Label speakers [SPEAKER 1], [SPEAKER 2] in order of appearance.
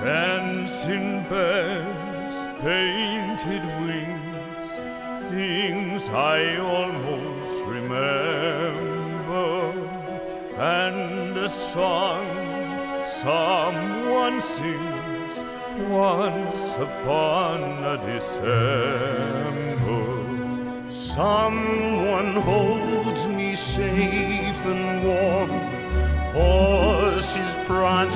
[SPEAKER 1] dancing bears, painted wings, things I almost remember, and a song someone sings once upon a December.
[SPEAKER 2] Someone holds me safe and warm, horses prancing